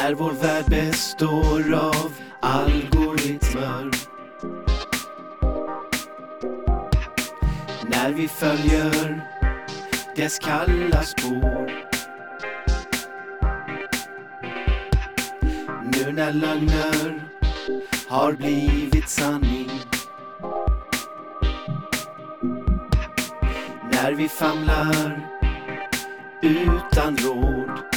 När vår värld består av algoritmer, när vi följer dess kalla spår, nu när lögner har blivit sanning, när vi famlar utan råd,